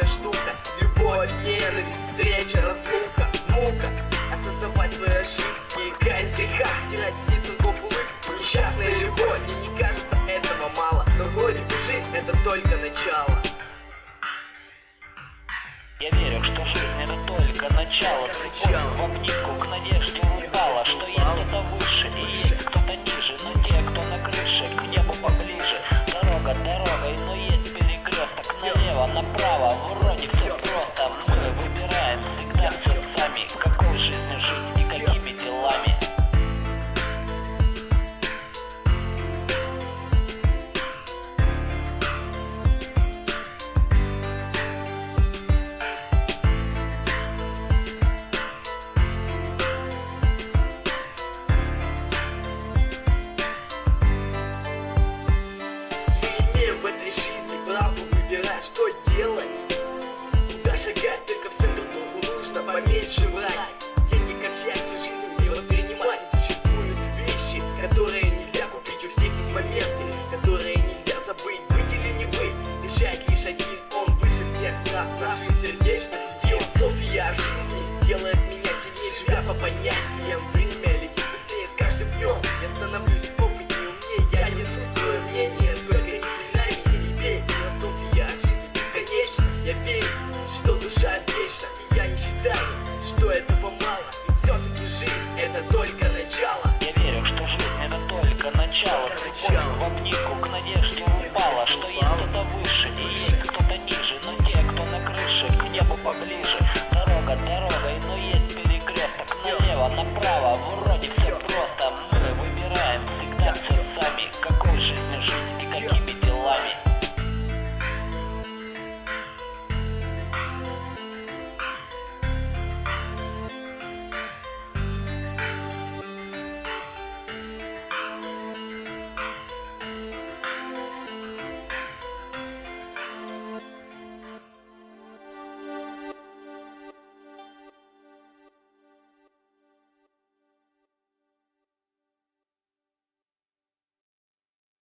страшная штука. Любовь, ненависть, встреча, разлука, мука. Осознавать свои ошибки и каять в грехах, стирать с лица улыбку. Несчастная любовь, мне не кажется этого мало, но вроде бы жизнь это только начало. Я верю, что жизнь это только начало. Цепочка в обнимку к надежде упала, что есть кто-то выше и есть кто-то ниже, но те, кто на крыше, к небу поближе. Дорога дорогой, но есть перекресток. Налево, направо, вроде все просто. Мы выбираем всегда все сами, какой жизнью жить и какими делами. Что делать? Куда шагать, только в центр кругу нужно поменьше врать. Деньги как счастье жизни не воспринимать. Существуют вещи, которые нельзя купить, у всех есть моменты, которые нельзя забыть. Быть или не быть, решает лишь один, он выше всех нас. Наша сердечность, философия жизни делает меня сильнее, живя по понятиям. Время летит быстрее с каждым днем. Я становлюсь опытнее, умнее, я несу свое мнение. Сколько ни нами не бей, философия жизни бесконечна. Я верю, что душа вечна, и я не считаю, что этого мало. Ведь все-таки жизнь это только начало. Я верю, что жизнь это только начало. Цепочка в обнимку к надежде упала, что есть кто-то выше и есть кто-то ниже, но те, кто на крыше, к небу поближе.